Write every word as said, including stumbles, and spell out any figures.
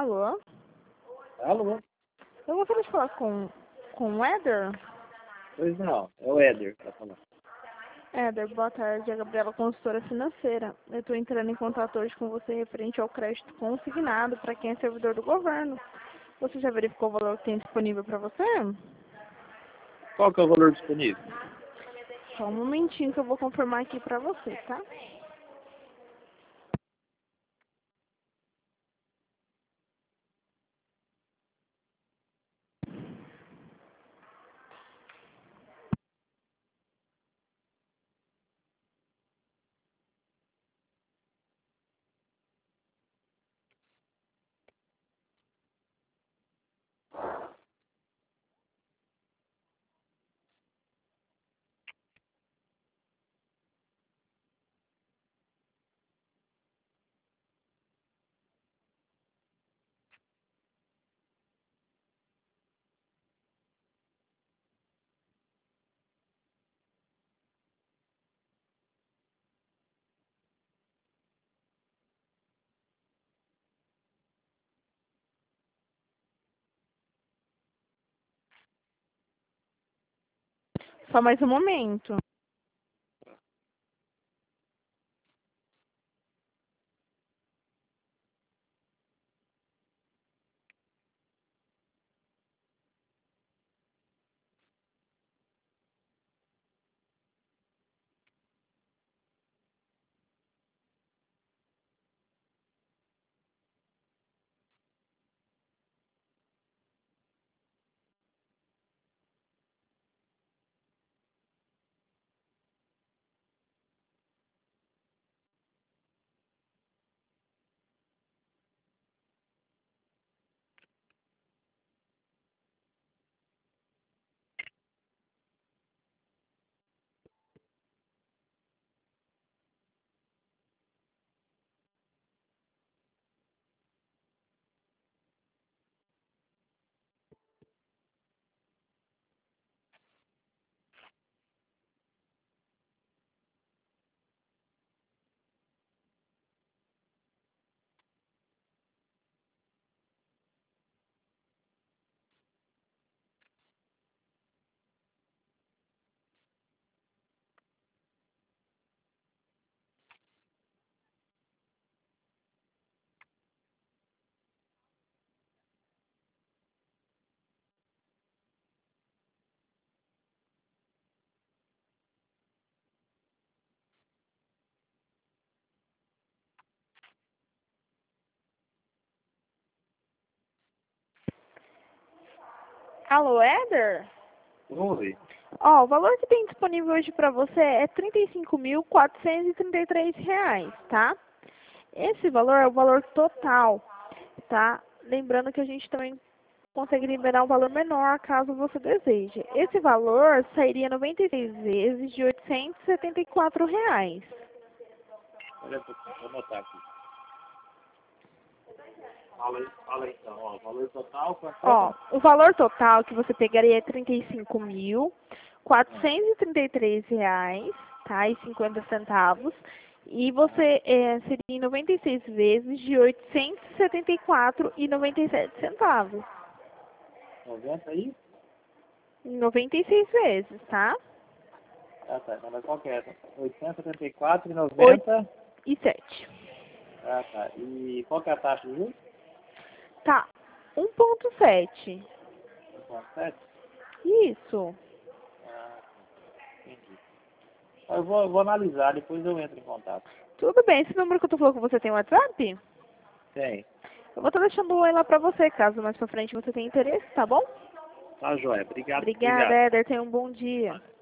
Alô? Alô? Eu gostaria de falar com, com o Éder. Pois não, é o Éder que tá falando. Éder, boa tarde. É a Gabriela, consultora financeira. Eu estou entrando em contato hoje com você referente ao crédito consignado para quem é servidor do governo. Você já verificou o valor que tem disponível para você? Qual que é o valor disponível? Só um momentinho que eu vou confirmar aqui para você, tá? Só mais um momento. Alô, Éder? Oi. Ó, o valor que tem disponível hoje para você é trinta e cinco mil quatrocentos e trinta e três reais, tá? Esse valor é o valor total, tá? Lembrando que a gente também consegue liberar um valor menor caso você deseje. Esse valor sairia noventa e seis vezes de oitocentos e setenta e quatro reais. Olha um pouquinho, vou anotar aqui. Fala aí, fala aí então, ó, valor total, quanto é? Ó, o valor total que você pegaria é trinta e cinco mil quatrocentos e trinta e três reais, tá? E cinquenta centavos. E você é, seria em noventa e seis vezes de oitocentos e setenta e quatro e noventa e sete centavos. noventa aí? Em noventa e seis vezes, tá? Ah, tá, mas qual que é essa? oitocentos e setenta e quatro e noventa? E sete. Ah, tá. E qual que é a taxa de juros? Tá. um ponto sete. um ponto sete? Isso. Ah, entendi. Eu vou, eu vou analisar, depois eu entro em contato. Tudo bem. Esse número que eu tô falando com você tem WhatsApp? Tem. Eu vou estar deixando o oi lá pra você, caso mais pra frente você tenha interesse, tá bom? Tá, joia. Obrigado, Obrigada, obrigado. Éder. Tenha um bom dia.